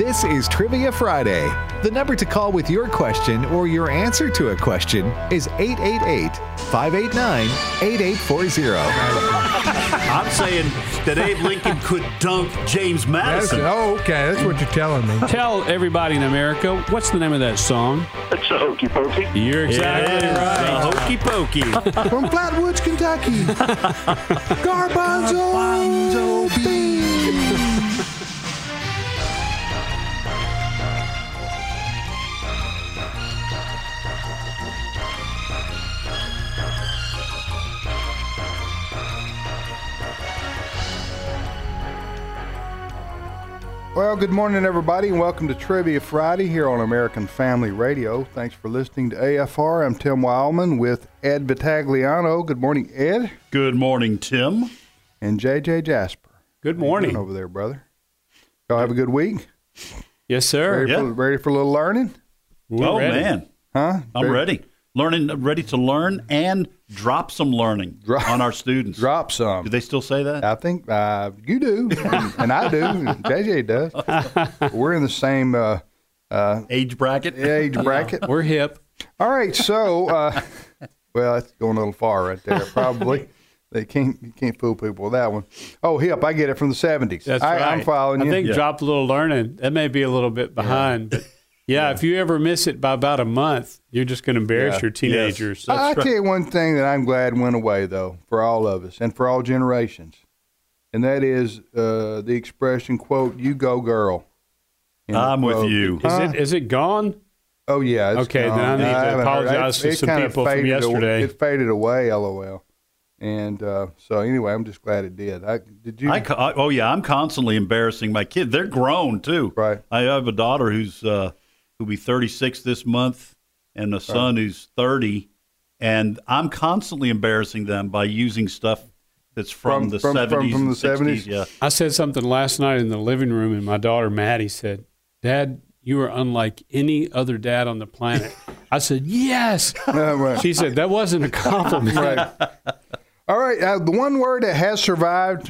This is Trivia Friday. The number to call with your question or your answer to a question is 888-589-8840. I'm saying that Abe Lincoln could dunk James Madison. Okay. That's what you're telling me. Tell everybody in America, what's the name of that song? It's a hokey pokey. You're exactly right. The hokey pokey. From Flatwoods, Kentucky. Garbanzo beans. Well, good morning, everybody, and welcome to Trivia Friday here on American Family Radio. Thanks for listening to AFR. I'm Tim Wildman with Ed Vitagliano. Good morning, Ed. Good morning, Tim. And JJ Jasper. Good morning. How you doing over there, brother? Y'all have a good week? Yes, sir. Ready for a little learning? We're ready. Man. Huh? I'm ready. Ready to learn and drop some learning on our students. Drop some. Do they still say that? I think you do, and I do, and JJ does. We're in the same age bracket. We're hip. All right, so well, that's going a little far right there. Probably you can't fool people with that one. Oh, hip, I get it from the 70s. That's right. I'm following you. I think drop a little learning. That may be a little bit behind, but. Yeah, if you ever miss it by about a month, you're just going to embarrass your teenagers. Yes. I'll tell you one thing that I'm glad went away, though, for all of us and for all generations, and that is the expression, quote, "You go, girl." I'm with you. Is it gone? Oh, yeah. It's okay, gone. then I need to apologize to some people from yesterday. It faded away, LOL. And so anyway, I'm just glad it did. Did you? I'm constantly embarrassing my kids. They're grown, too. Right. I have a daughter who'll be 36 this month, and a son who's 30, and I'm constantly embarrassing them by using stuff that's from the 70s from the 60s. Yeah. I said something last night in the living room, and my daughter Maddie said, "Dad, you are unlike any other dad on the planet." I said, "Yes." Right. She said, "That wasn't a compliment." Right. All right. The one word that has survived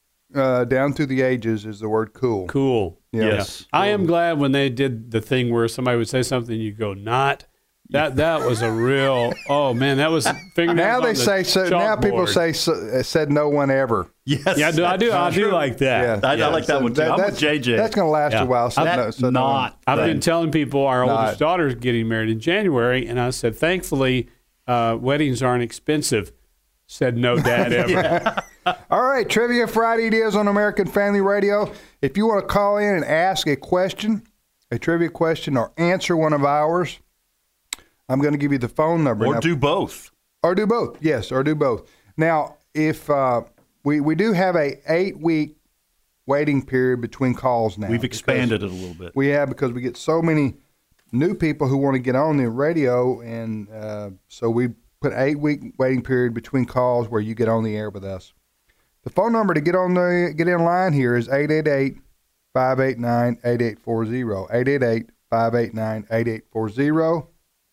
down through the ages is the word cool. Cool. Yeah. Yes. I am glad when they did the thing where somebody would say something, you go, "Not." That was a real. Oh man, that was fingernails. Now they on the say so. Now people chalkboard. say said no one ever. Yes. Yeah, I do like that. Yeah. I like that one too. I'm with JJ. That's going to last a while. So I've been telling people our oldest daughter's getting married in January, and I said, thankfully, weddings aren't expensive. Said no dad ever. All right, Trivia Friday it is on American Family Radio. If you want to call in and ask a question, a trivia question, or answer one of ours, I'm going to give you the phone number. Or do both. Or do both, yes, or do both. Now, if we do have a 8-week waiting period between calls now. We've expanded it a little bit. We have, because we get so many new people who want to get on the radio, and so we put 8-week waiting period between calls where you get on the air with us. The phone number to get in line here is 888-589-8840. 888-589-8840.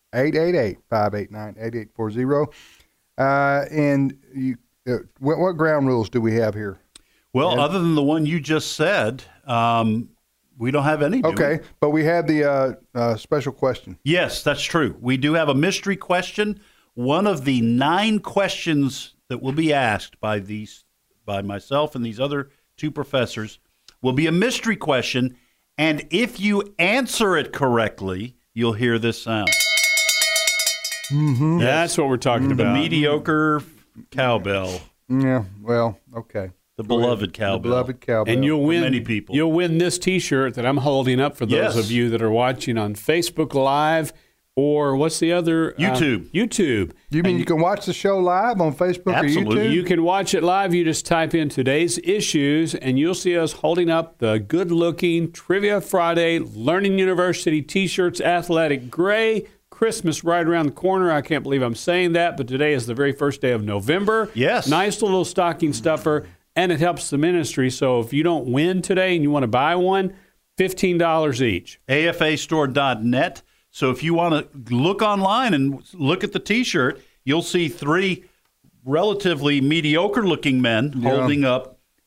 888-589-8840. And what ground rules do we have here? Well, other than the one you just said, we don't have any. Okay, but we have the special question. Yes, that's true. We do have a mystery question. One of the 9 questions that will be asked by myself and these other 2 professors will be a mystery question, and if you answer it correctly, you'll hear this sound. Mm-hmm. That's what we're talking about. The mediocre cowbell. Yeah, well, okay. The beloved cowbell. The beloved cowbell. And you'll win. Many people. You'll win this T-shirt that I'm holding up for those of you that are watching on Facebook Live, or what's the other? YouTube. YouTube. You mean you can watch the show live on Facebook or YouTube? You can watch it live. You just type in today's issues, and you'll see us holding up the good-looking Trivia Friday Learning University T-shirts, athletic gray. Christmas right around the corner. I can't believe I'm saying that, but today is the very first day of November. Yes. Nice little stocking stuffer, and it helps the ministry. So if you don't win today and you want to buy one, $15 each. AFAstore.net. So if you want to look online and look at the T-shirt, you'll see 3 relatively mediocre-looking men holding up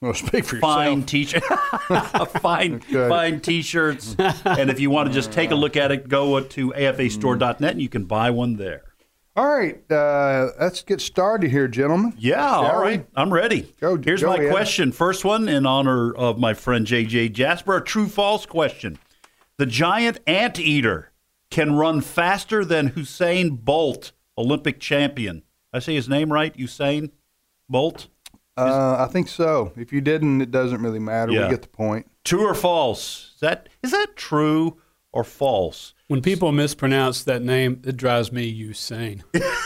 Well, speak for fine yourself. fine T-shirts. And if you want to just take a look at it, go to afastore.net and you can buy one there. All right, let's get started here, gentlemen. Yeah, all right. I'm ready. Here's my question. First one in honor of my friend J.J. Jasper, a true-false question. The giant anteater can run faster than Usain Bolt, Olympic champion. I say his name right? Usain Bolt? I think so. If you didn't, it doesn't really matter. Yeah. We get the point. True or false? Is that true or false? When people mispronounce that name, it drives me insane.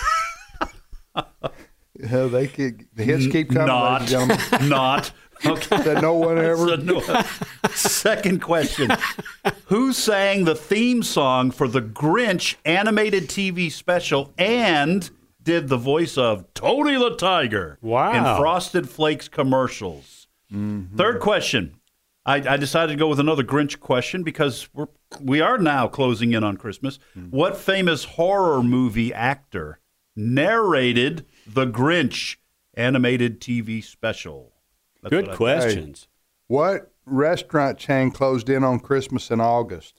Yeah, the hits keep coming, ladies and gentlemen. Not. Okay. That no one ever. Second question. Who sang the theme song for the Grinch animated TV special and did the voice of Tony the Tiger in Frosted Flakes commercials? Mm-hmm. Third question. I decided to go with another Grinch question because we are now closing in on Christmas. Mm-hmm. What famous horror movie actor narrated the Grinch animated TV special? That's good questions. Hey, what restaurant chain closed in on Christmas in August?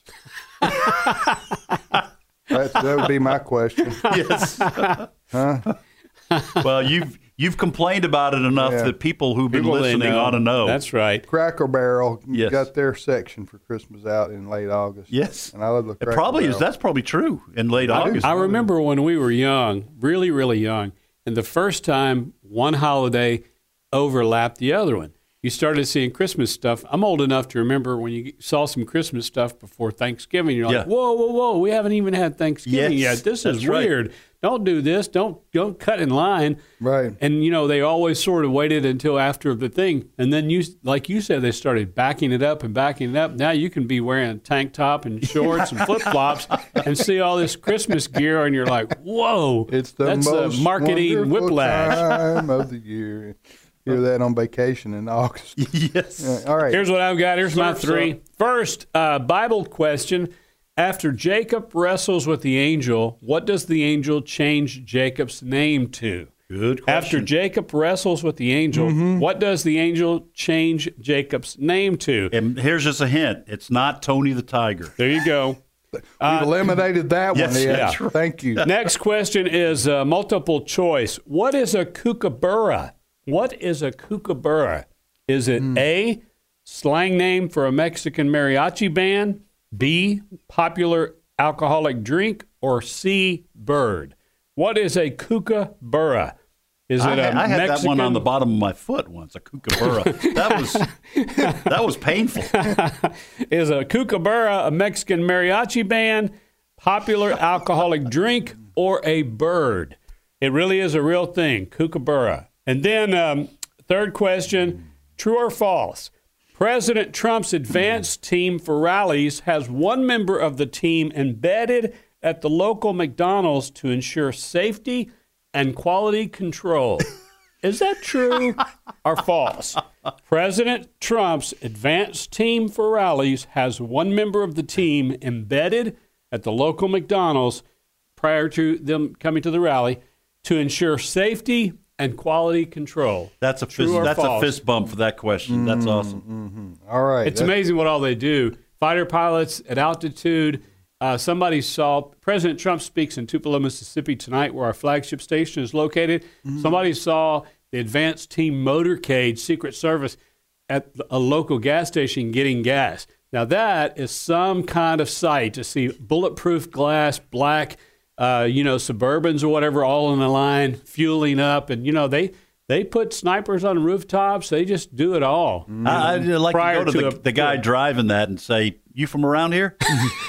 That would be my question. Yes. Huh? Well, you've complained about it enough that people who've been listening ought to know. That's right. Cracker Barrel got their section for Christmas out in late August. Yes. And I love the Cracker Barrel. That's probably true in late August. I remember when we were young, really, really young, and the first time one holiday overlapped the other one. You started seeing Christmas stuff. I'm old enough to remember when you saw some Christmas stuff before Thanksgiving. You're like, whoa, we haven't even had Thanksgiving yet. This is weird. Right. Don't do this. Don't cut in line. Right. And, they always sort of waited until after the thing. And then, like you said, they started backing it up. Now you can be wearing a tank top and shorts and flip-flops and see all this Christmas gear, and you're like, whoa. It's that's most marketing whiplash. Time of the year. Hear that on vacation in August. Yes. All right. Here's what I've got. Here's my three. First, Bible question. After Jacob wrestles with the angel, what does the angel change Jacob's name to? Good question. After Jacob wrestles with the angel, what does the angel change Jacob's name to? And here's just a hint. It's not Tony the Tiger. There you go. We've eliminated that one. Yeah. Thank you. Next question is multiple choice. What is a kookaburra? What is a kookaburra? Is it A, slang name for a Mexican mariachi band, B, popular alcoholic drink, or C, bird? What is a kookaburra? Is it I had Mexican? that one on the bottom of my foot once, a kookaburra. that was painful. Is a kookaburra a Mexican mariachi band, popular alcoholic drink, or a bird? It really is a real thing, kookaburra. And then third question, true or false? President Trump's advance team for rallies has one member of the team embedded at the local McDonald's to ensure safety and quality control. Is that true or false? President Trump's advance team for rallies has one member of the team embedded at the local McDonald's prior to them coming to the rally to ensure safety and quality control. That's a fist bump for that question. That's awesome. All right. It's amazing what all they do. Fighter pilots at altitude. Somebody saw President Trump speaks in Tupelo, Mississippi tonight, where our flagship station is located. Somebody saw the advanced team motorcade, Secret Service, at a local gas station getting gas. Now that is some kind of sight to see bulletproof glass, black, Suburbans or whatever, all in a line, fueling up. And, they put snipers on rooftops. They just do it all. I'd like to go to the guy driving that and say, you from around here?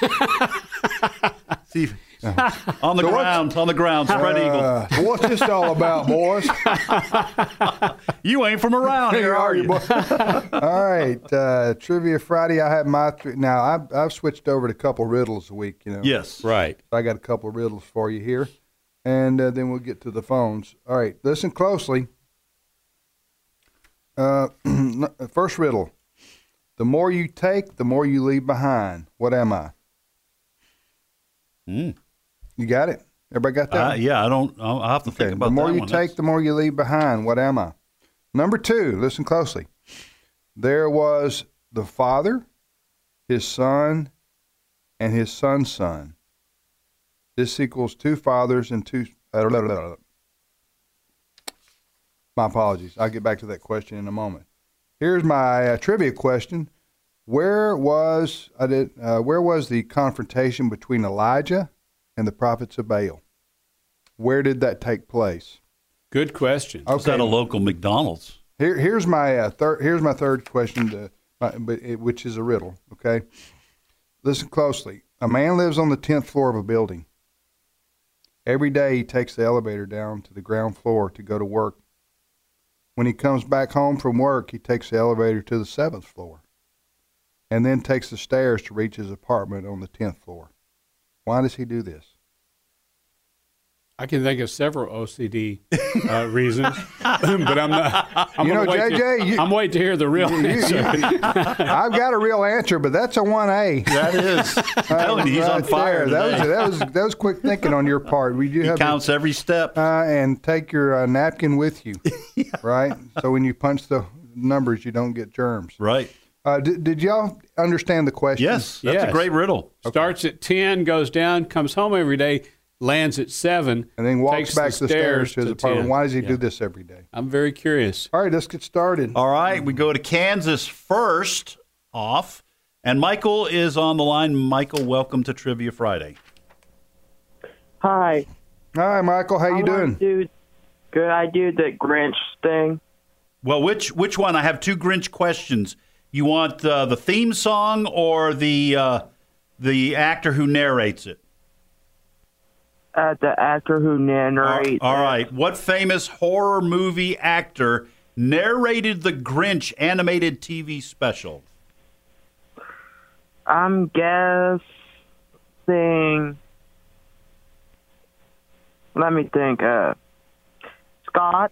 See, on the ground, spread eagle. What's this all about, boys? You ain't from around here, are you? All right, Trivia Friday. I have my now. I've switched over to a couple riddles a week. Yes, right. I got a couple of riddles for you here, and then we'll get to the phones. All right, listen closely. First riddle: the more you take, the more you leave behind. What am I? You got it? Everybody got that? Yeah, I'll have to think about that. The more you take, the more you leave behind. What am I? Number two, listen closely. there was the father, his son, and his son's son. This equals 2 fathers and 2. My apologies. I'll get back to that question in a moment. Here's my trivia question: Where was the confrontation between Elijah and the prophets of Baal? Where did that take place? Good question. Is that a local McDonald's? Here's my third question, which is a riddle. Okay, listen closely. A man lives on the 10th floor of a building. Every day he takes the elevator down to the ground floor to go to work. When he comes back home from work, he takes the elevator to the 7th floor, and then takes the stairs to reach his apartment on the 10th floor. Why does he do this? I can think of several OCD reasons, but I'm not. I'm waiting to hear the real answer. I've got a real answer, but that's a 1A. That is. I'm telling you, he's on fire today. That was quick thinking on your part. He counts every step. And take your napkin with you, right? So when you punch the numbers, you don't get germs. Right. Did y'all understand the question? Yes, that's a great riddle. Starts at 10, goes down, comes home every day, lands at 7, and then walks back the stairs to his apartment. 10. Why does he do this every day? I'm very curious. All right, let's get started. All right, we go to Kansas first off, and Michael is on the line. Michael, welcome to Trivia Friday. Hi. Hi, Michael. How you doing? Good. I do the Grinch thing. Well, which one? I have 2 Grinch questions. You want the theme song or the actor who narrates it? The actor who narrates. All right. What famous horror movie actor narrated the Grinch animated TV special? I'm guessing. Let me think. Scott.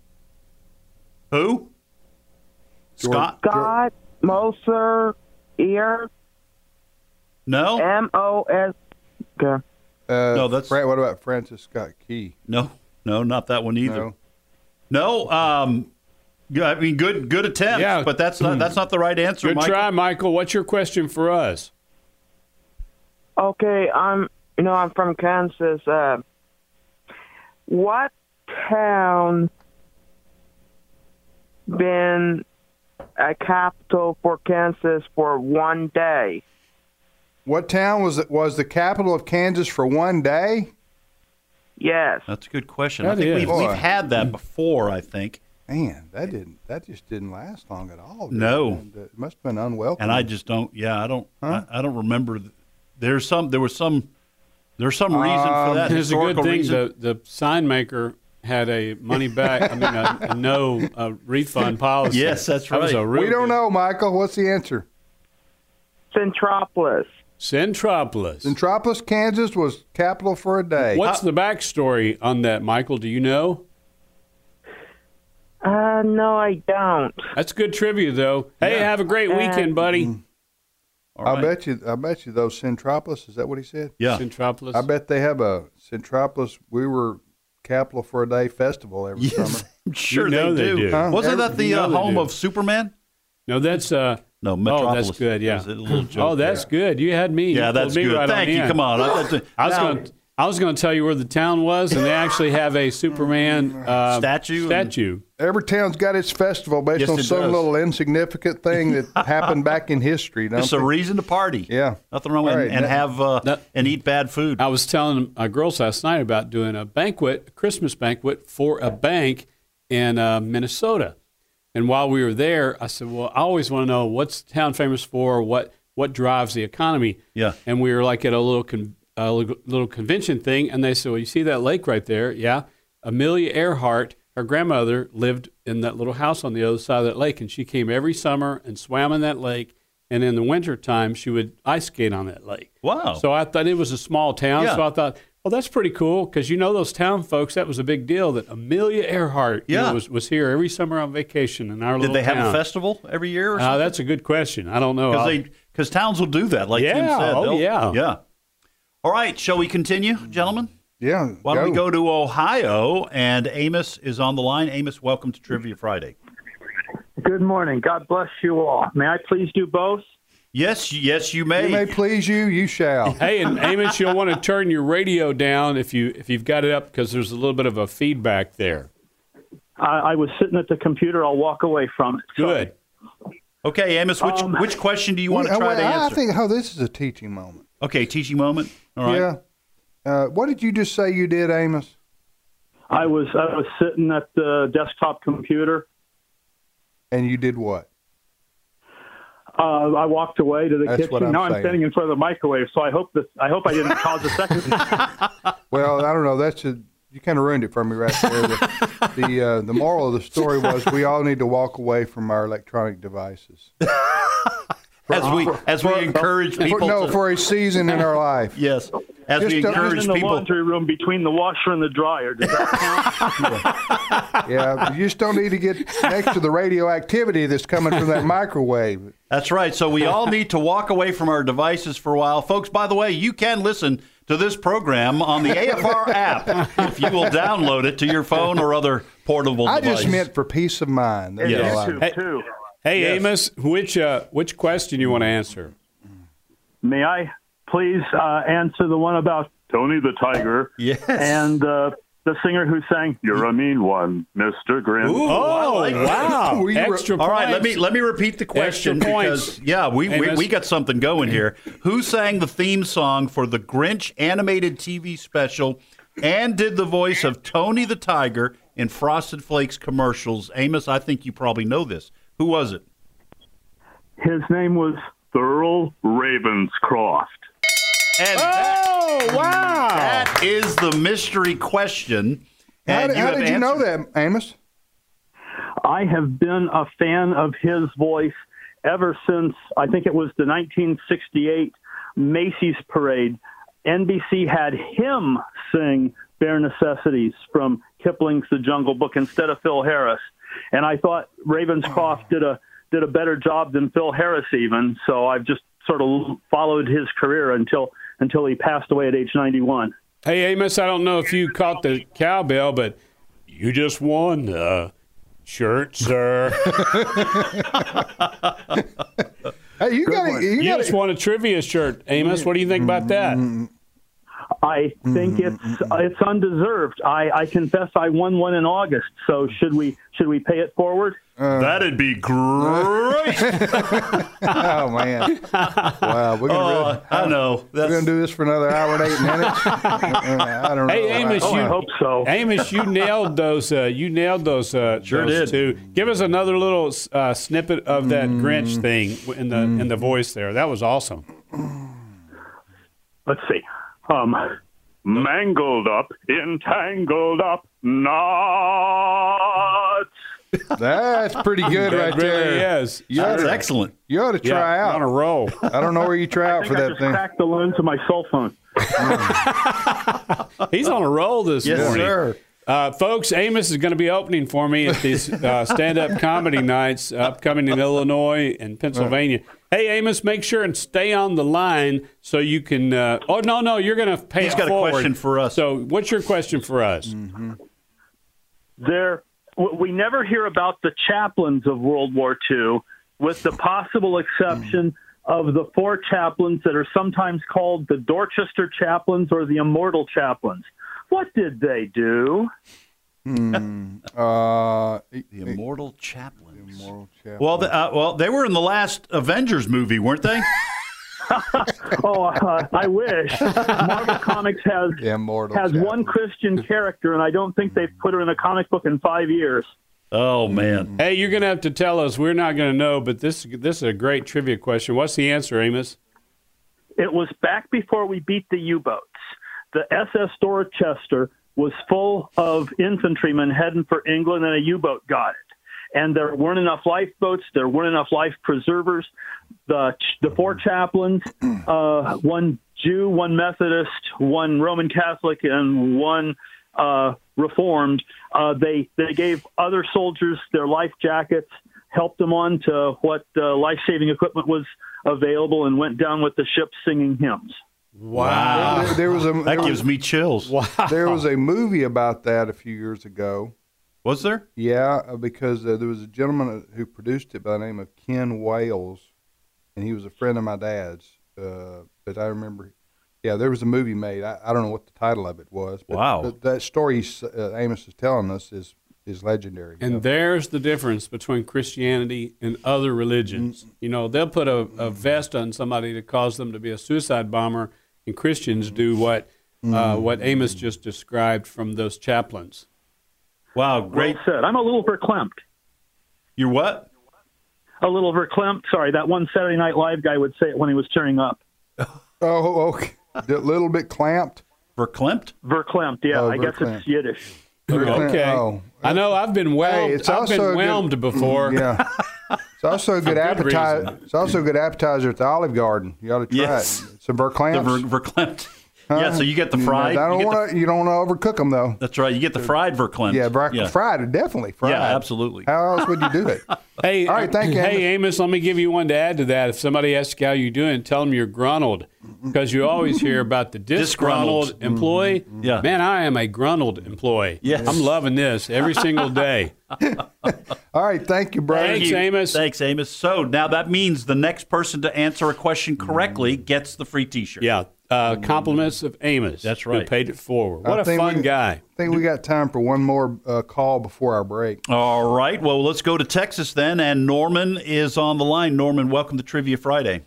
Who? Scott Moser. Ear. No. M-O-S. Okay. No, that's. What about Francis Scott Key? No, not that one either. No. I mean, good attempt, but that's not the right answer. Good try, Michael. What's your question for us? Okay, I'm from Kansas. What town been a capital for Kansas for one day? What town was the capital of Kansas for one day? Yes. That's a good question. I think we've had that before, I think. Man, that just didn't last long at all. No. It must have been unwelcome. And I just don't I don't remember. There was some reason for that. There's a good thing reason. the sign maker had a money back, a no refund policy. Yes, that's right. We don't know, Michael. What's the answer? Centropolis. Centropolis, Kansas was capital for a day. What's the backstory on that, Michael? Do you know? No, I don't. That's good trivia, though. Hey, have a great weekend, buddy. I bet you those Centropolis, is that what he said? Yeah. Centropolis. I bet they have a Centropolis, we were capital for a day festival every summer. I'm sure they do. Huh? Wasn't that the home of Superman? No, that's No, Metropolis. Oh, that's good. Yeah. A little joke that's good. You had me. Yeah, that's good. Right Thank you. Come on. I was going to tell you where the town was, and they actually have a Superman statue. Every town's got its festival based on some little insignificant thing that happened back in history. It's a reason to party. Yeah, nothing wrong with and have and eat bad food. I was telling my girls last night about doing a Christmas banquet for a bank in Minnesota. And while we were there, I said, well, I always want to know what's the town famous for, what drives the economy. Yeah. And we were like at a little convention thing, and they said, well, you see that lake right there? Yeah. Amelia Earhart, her grandmother, lived in that little house on the other side of that lake, and she came every summer and swam in that lake, and in the wintertime, she would ice skate on that lake. Wow. So I thought it was a small town, so I thought, well, that's pretty cool because those town folks, that was a big deal that Amelia Earhart was here every summer on vacation in our little town. Did they have a festival every year or something? That's a good question. I don't know. Because towns will do that, like Tim said. Yeah. All right, shall we continue, gentlemen? Yeah. Why don't we go to Ohio, and Amos is on the line. Amos, welcome to Trivia Friday. Good morning. God bless you all. May I please do both? Yes, you It may may. please you, you shall. Hey, and Amos, you'll want to turn your radio down if you've got it up because there's a little bit of a feedback there. I was sitting at the computer. I'll walk away from it. Good. Okay, Amos, which question do you want to try to I answer? think, this is a teaching moment. Okay, teaching moment. All right. Yeah. What did you just say you did, Amos? I was sitting at the desktop computer. And you did what? I walked away to the That's what kitchen. I'm Now saying. I'm standing in front of the microwave, so I hope I didn't cause a second. Well, I don't know. You kind of ruined it for me right there. The moral of the story was we all need to walk away from our electronic devices. As we encourage people. For a season in our life. Yes. As Just we don't- encourage in the people. laundry room between the washer and the dryer. Does that count? Yeah, you just don't need to get next to the radioactivity that's coming from that microwave. That's right. So we all need to walk away from our devices for a while. Folks, by the way, you can listen to this program on the AFR app if you will download it to your phone or other portable I device. just meant for peace of mind. That's Yes. all I meant. YouTube, too. Hey, Yes. Amos, which question you want to answer? May I please answer the one about Tony the Tiger Yes. and the singer who sang "You're a Mean One, Mr. Grim"? Oh, like that. wow. Were you- Extra All right, points. let me repeat the question Extra points. because Amos. we got something going here. Who sang the theme song for the Grinch animated TV special and did the voice of Tony the Tiger in Frosted Flakes commercials? Amos, I think you probably know this. Who was it? His name was Thurl Ravenscroft. And Oh, wow. that is the mystery question. How And did have you know answered- that, Amos? I have been a fan of his voice ever since, I think it was the 1968 Macy's Parade. NBC had him sing Bare Necessities from Kipling's The Jungle Book instead of Phil Harris. And I thought Ravenscroft did a better job than Phil Harris even, so I've just sort of followed his career until he passed away at age 91. Hey, Amos, I don't know if you caught the cowbell, but you just won the shirt, sir. Hey, you got You just won a trivia shirt, Amos. What do you think about that? I think it's undeserved. I confess I won one in August. So should we pay it forward? That'd be great. Oh man! Wow, we're gonna I know. we're gonna do this for another hour and 8 minutes. I don't know. Hey, Amos, Oh, I hope so. Amos, you nailed those. Sure did. Two. Give us another little snippet of that Grinch thing in the voice there. That was awesome. Let's see. Mangled up, entangled up, knots. That's pretty good right It really there. is. That's excellent. You ought to try On a out. roll. I don't know where you try out I for think I that just thing. cracked the lens of my cell phone. He's on a roll this Yes, morning. sir. Folks, Amos is going to be opening for me at these stand-up comedy nights upcoming in Illinois and Pennsylvania. Hey, Amos, make sure and stay on the line so you can. No, you're going to pay He's it got a forward. question for us. So, what's your question for us? We never hear about the chaplains of World War II, with the possible exception of the 4 chaplains that are sometimes called the Dorchester chaplains or the Immortal chaplains. What did they do? The Immortal Chaplains. Moral chap- Well, they were in the last Avengers movie, weren't they? I wish. Marvel Comics has Immortal one chaplain. Christian character, and I don't think they've put her in a comic book in 5 years. Oh man. Hey, you're going to have to tell us. We're not going to know, but this is a great trivia question. What's the answer, Amos? It was back before we beat the U-boats. The SS Dorchester was full of infantrymen heading for England, and a U-boat got it. And there weren't enough lifeboats. There weren't enough life preservers. The 4 chaplains, one Jew, one Methodist, one Roman Catholic, and one Reformed, they gave other soldiers their life jackets, helped them on to what life-saving equipment was available, and went down with the ship singing hymns. There was a That gives me chills. there was a movie about that a few years ago. Was there? Yeah, because there was a gentleman who produced it by the name of Ken Wales, and he was a friend of my dad's. But I remember, there was a movie made. I don't know what the title of it was. But Wow. That story Amos is telling us is legendary. And there's the difference between Christianity and other religions. You know, they'll put a vest on somebody to cause them to be a suicide bomber, and Christians do what Amos just described from those chaplains. Wow, great. Well said. I'm a little verklempt. You're what? A little verklempt. Sorry, that one Saturday Night Live guy would say it when he was tearing up. Oh, okay. A little bit clamped. Verklempt? Verklempt, yeah. Oh, I guess verklempt. it's Yiddish. Okay. Oh. I know I've been whelmed. It's I've also been a good- whelmed before. Yeah. It's also a good good appetizer. reason. It's also a good appetizer at the Olive Garden. You ought to try Yes. it. Some verklempt. The verklempt. Yeah, so you get the fried. You you get the- don't want to overcook them though. that's right. You get the fried verklempt. Yeah, fried. Definitely fried. Yeah, absolutely. How else would you do it? Hey, All right, thank you, Hey, Amos, let me give you one to add to that. If somebody asks how you're doing, tell them you're gruntled, because you always hear about the disgruntled Disgruntled. employee. Yeah. Man, I am a gruntled employee. Yes. I'm loving this every single day. All right, thank you, brother. Thanks, Amos. Thanks, Amos. So now that means the next person to answer a question correctly gets the free T-shirt. Yeah, compliments of Amos. That's right. Who paid it forward. What I a think fun we- guy. I think we got time for one more call before our break. All right. Well, let's go to Texas then, and Norman is on the line. Norman, welcome to Trivia Friday.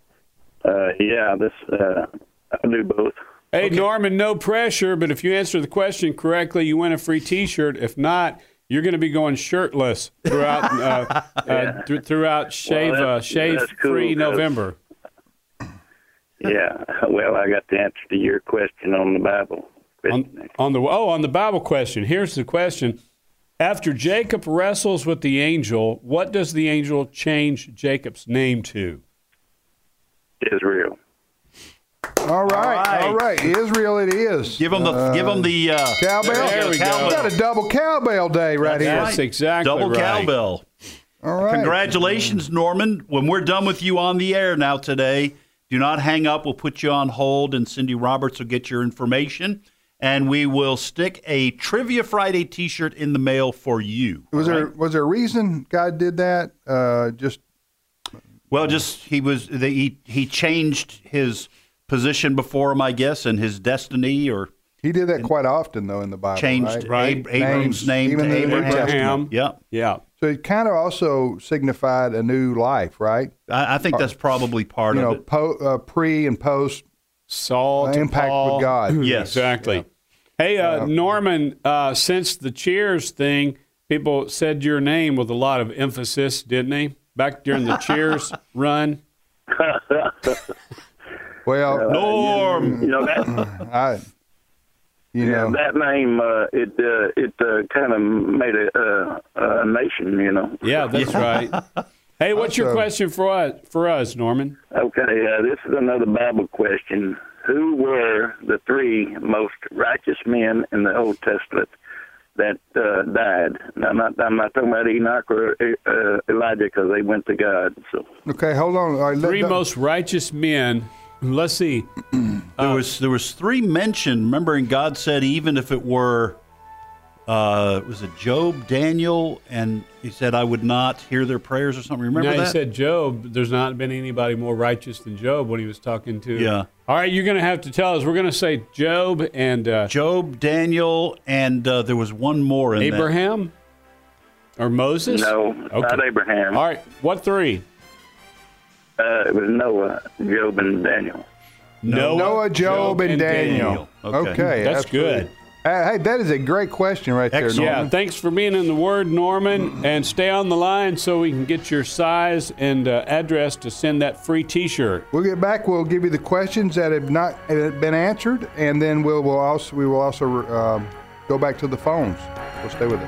I do both. Hey, Norman, no pressure, but if you answer the question correctly, you win a free T-shirt. If not, you're going to be going shirtless throughout throughout shave that's free cool, 'cause- November. Yeah, well, I got the answer to your question on the Bible. On the Bible question. Here's the question: after Jacob wrestles with the angel, what does the angel change Jacob's name to? Israel. All right. Israel, it is. Give them the Cowbell. There we go. We got a double cowbell day right here. That's exactly double right. cowbell. All right. Congratulations, Norman. When we're done with you on the air now today, do not hang up. We'll put you on hold, and Cindy Roberts will get your information, and we will stick a Trivia Friday T-shirt in the mail for you. Was all there right? was there a reason God did that? Well, he changed his position before him, I guess, and his destiny, or He did that quite often, though, in the Bible. changed right? Abram's name even to in the New Abraham. Testament. Yeah, Yeah. So it kind of also signified a new life, right? I think that's probably part of it. Pre and post Saul to impact Paul. with God. Yes. Exactly. Hey, Norman, since the Cheers thing, people said your name with a lot of emphasis, didn't they? Back during the Cheers run. Well, Norm. You know that. That name, it kind of made a nation, you know. Yeah, that's right. Hey, what's your question for us, Norman? Okay, this is another Bible question. Who were the three most righteous men in the Old Testament that died? Now, I'm not talking about Enoch or Elijah, because they went to God. So okay, hold on. All right, Three most righteous men. Let's see. There was three mentioned. Remember, and God said, even if it were, was it Job, Daniel, and he said, I would not hear their prayers or something. Remember Now, that? he said Job. There's not been anybody more righteous than Job when he was talking to. Yeah. All right, you're going to have to tell us. We're going to say Job and Job, Daniel, and there was one more in Abraham or Moses. no, Okay. not Abraham. All right, what three? It was Noah, Job, and Daniel. Noah, Job, and Daniel. Okay. That's good. Hey, that is a great question right there, Excellent. Norman. Yeah, thanks for being in the Word, Norman, and stay on the line so we can get your size and address to send that free T-shirt. We'll get back. We'll give you the questions that have not been answered, and then we will also go back to the phones. So stay with us.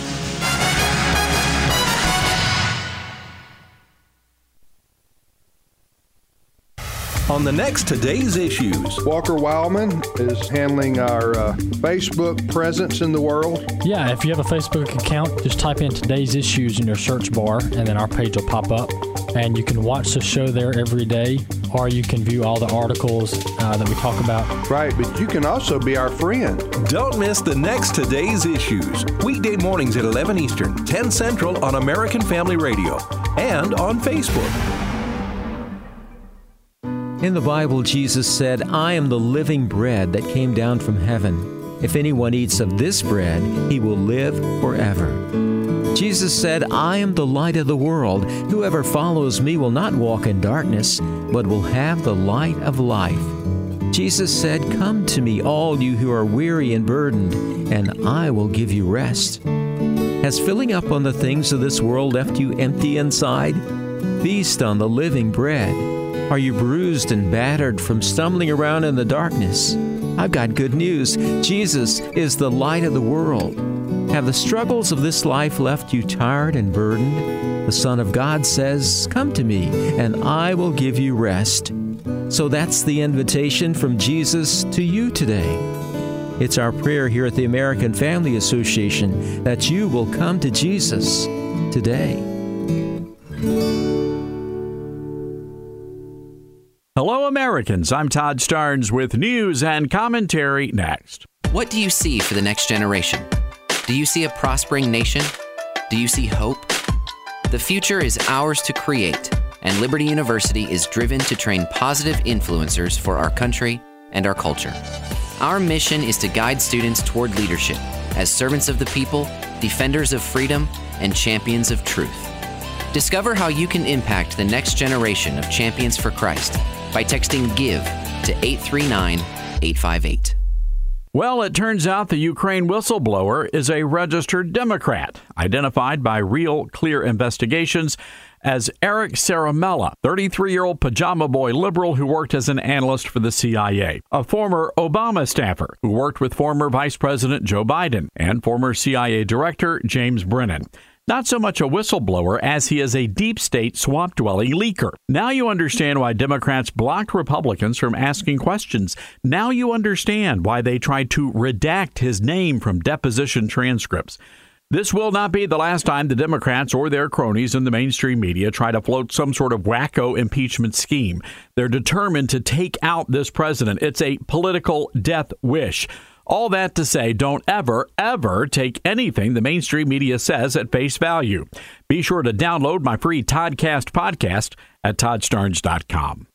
On the next Today's Issues. Walker Wildman is handling our Facebook presence in the world. Yeah, if you have a Facebook account, just type in Today's Issues in your search bar, and then our page will pop up. and you can watch the show there every day, or you can view all the articles that we talk about. Right, but you can also be our friend. Don't miss the next Today's Issues. Weekday mornings at 11 Eastern, 10 Central on American Family Radio and on Facebook. In the Bible, Jesus said, "I am the living bread that came down from heaven. If anyone eats of this bread, he will live forever." Jesus said, "I am the light of the world. Whoever follows me will not walk in darkness, but will have the light of life." Jesus said, "Come to me, all you who are weary and burdened, and I will give you rest." Has filling up on the things of this world left you empty inside? Feast on the living bread. Are you bruised and battered from stumbling around in the darkness? I've got good news. Jesus is the light of the world. Have the struggles of this life left you tired and burdened? The Son of God says, "Come to me, and I will give you rest." So that's the invitation from Jesus to you today. It's our prayer here at the American Family Association that you will come to Jesus today. Hello, Americans. I'm Todd Starnes with news and commentary next. What do you see for the next generation? Do you see a prospering nation? Do you see hope? The future is ours to create, and Liberty University is driven to train positive influencers for our country and our culture. Our mission is to guide students toward leadership as servants of the people, defenders of freedom, and champions of truth. Discover how you can impact the next generation of champions for Christ by texting GIVE to 839-858. Well, it turns out the Ukraine whistleblower is a registered Democrat, identified by Real Clear Investigations as Eric Ciaramella, 33-year-old pajama boy liberal who worked as an analyst for the CIA, a former Obama staffer who worked with former Vice President Joe Biden and former CIA Director James Brennan. Not so much a whistleblower as he is a deep state swamp-dwelling leaker. Now you understand why Democrats blocked Republicans from asking questions. Now you understand why they tried to redact his name from deposition transcripts. This will not be the last time the Democrats or their cronies in the mainstream media try to float some sort of wacko impeachment scheme. They're determined to take out this president. It's a political death wish. All that to say, don't ever, ever take anything the mainstream media says at face value. Be sure to download my free Toddcast podcast at toddstarnes.com.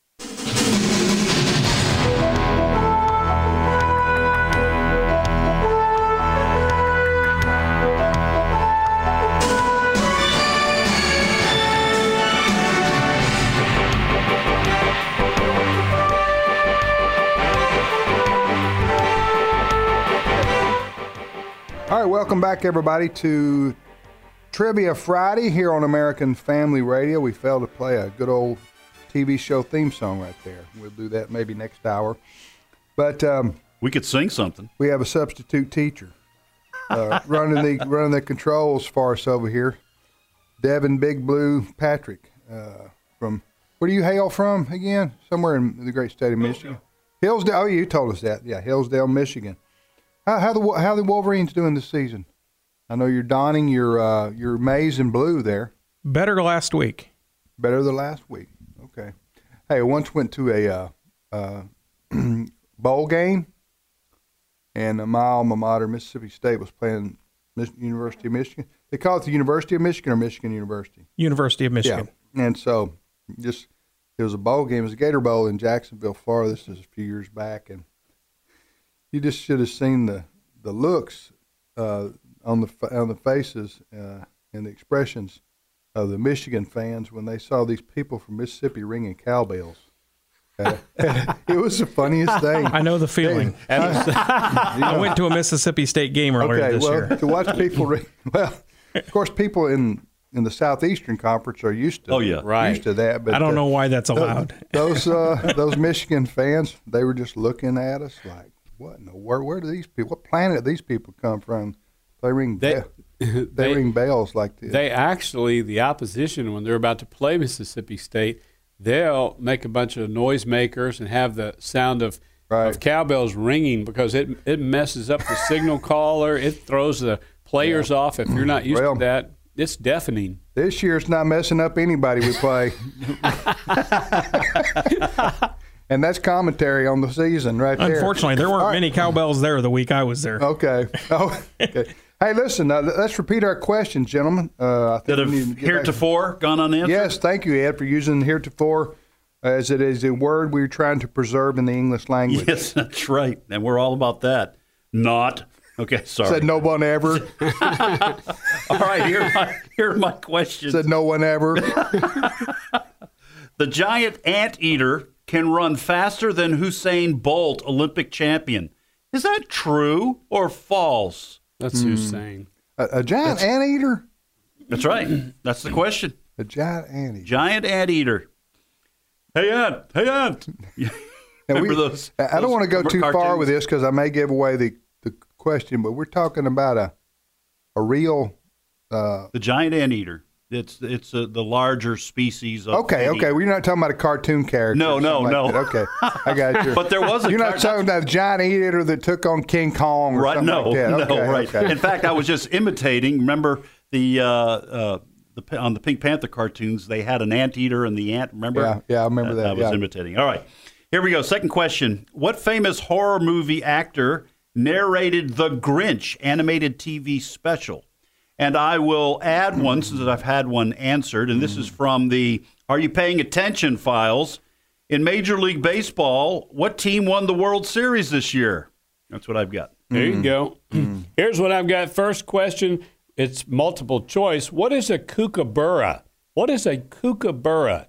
All right, welcome back, everybody, to Trivia Friday here on American Family Radio. We failed to play a good old TV show theme song right there. We'll do that maybe next hour. But we could sing something. We have a substitute teacher running the controls for us over here. Devin Big Blue Patrick from, where do you hail from again? Somewhere in the great state of Michigan. Hillsdale. Oh, you told us that. Yeah, Hillsdale, Michigan. How the Wolverines doing this season? I know you're donning your maize and blue there. Better last week. Better than last week. Okay. Hey, I once went to a bowl game, and my alma mater, Mississippi State, was playing University of Michigan. They call it the University of Michigan or Michigan University? University of Michigan. Yeah. And so it was a bowl game. It was a Gator Bowl in Jacksonville, Florida. This was a few years back, and you just should have seen the looks on the faces and the expressions of the Michigan fans when they saw these people from Mississippi ringing cowbells. It was the funniest thing. I know the feeling. I went to a Mississippi State game earlier this year. To watch people ring. Well, of course, people in the Southeastern Conference are used to. Oh yeah, used to that. But I don't know why that's allowed. Those Michigan fans, they were just looking at us like, what in the world? Where do these people? What planet do these people come from? They ring bells like this. They actually, the opposition, when they're about to play Mississippi State, they'll make a bunch of noisemakers and have the sound of cowbells ringing because it messes up the signal caller. It throws the players off if you're not used to that. It's deafening. This year's not messing up anybody we play. And that's commentary on the season right there. Unfortunately, there weren't many cowbells there the week I was there. Okay. Oh, okay. Hey, listen, let's repeat our questions, gentlemen. I think that have heretofore gone unanswered? Yes, thank you, Ed, for using heretofore as it is a word we're trying to preserve in the English language. Yes, that's right. And we're all about that. Not. Okay, sorry. Said no one ever. All right, here are my questions. Said no one ever. The giant anteater can run faster than Usain Bolt, Olympic champion. Is that true or false? That's Usain. A giant anteater? That's right. That's the question. A giant anteater. Giant anteater. Hey, ant. Hey, ant. Remember those? I don't want to go too far cartoons? with this because I may give away the question, but we're talking about a real... the giant anteater. It's the larger species of Okay. We're not talking about a cartoon character. No. That. Okay, I got you. But there was a You're not talking about a giant eater that took on King Kong or something like that. Okay, right. Okay. In fact, I was just imitating. Remember the on the Pink Panther cartoons, they had an anteater and the ant. Remember? Yeah, I remember that. I was imitating. All right, here we go. Second question: what famous horror movie actor narrated the Grinch animated TV special? And I will add one since I've had one answered, and this is from the Are You Paying Attention files. In Major League Baseball, what team won the World Series this year? That's what I've got. There you go. Here's what I've got. First question, it's multiple choice. What is a kookaburra? What is a kookaburra?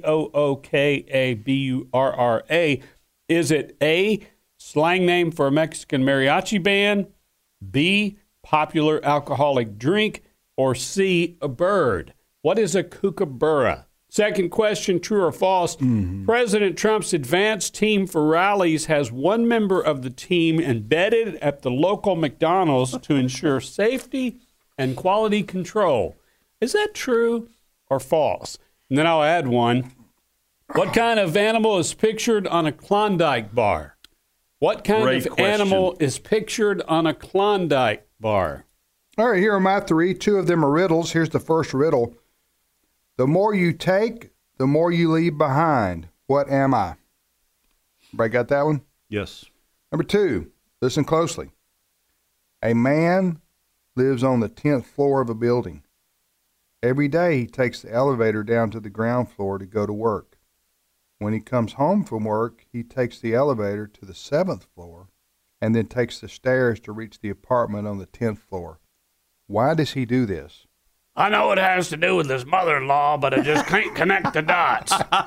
Kookaburra. Is it A, slang name for a Mexican mariachi band, B, popular alcoholic drink, or C, a bird? What is a kookaburra? Second question, true or false? President Trump's advance team for rallies has one member of the team embedded at the local McDonald's to ensure safety and quality control. Is that true or false? And then I'll add one. What kind of animal is pictured on a Klondike bar? What kind Great of question. animal is pictured on a Klondike bar? All right, here are my three. Two of them are riddles. Here's the first riddle. The more you take, the more you leave behind. What am I? Everybody got that one? Yes. Number two, listen closely. A man lives on the 10th floor of a building. Every day he takes the elevator down to the ground floor to go to work. When he comes home from work, he takes the elevator to the 7th floor and then takes the stairs to reach the apartment on the 10th floor. Why does he do this? I know it has to do with his mother-in-law, but I just can't connect the dots.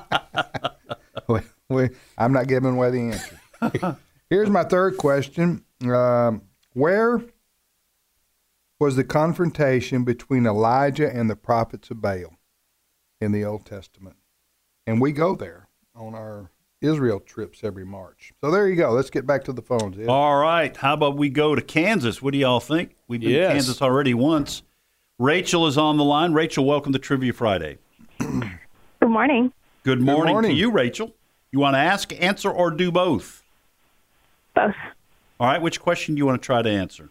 I'm not giving away the answer. Here's my third question. Where was the confrontation between Elijah and the prophets of Baal in the Old Testament? And we go there on our Israel trips every March. So there you go. Let's get back to the phones. Ed. All right. How about we go to Kansas? What do y'all think? We've been to Kansas already once. Rachel is on the line. Rachel, welcome to Trivia Friday. Good morning. Good morning to you, Rachel. You want to ask, answer, or do both? Both. All right. Which question do you want to try to answer?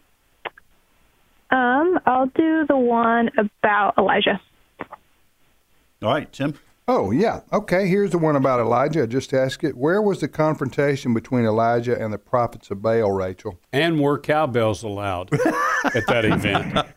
I'll do the one about Elijah. All right, Tim. Oh, yeah. Okay, here's the one about Elijah. I just asked it. Where was the confrontation between Elijah and the prophets of Baal, Rachel? And were cowbells allowed at that event?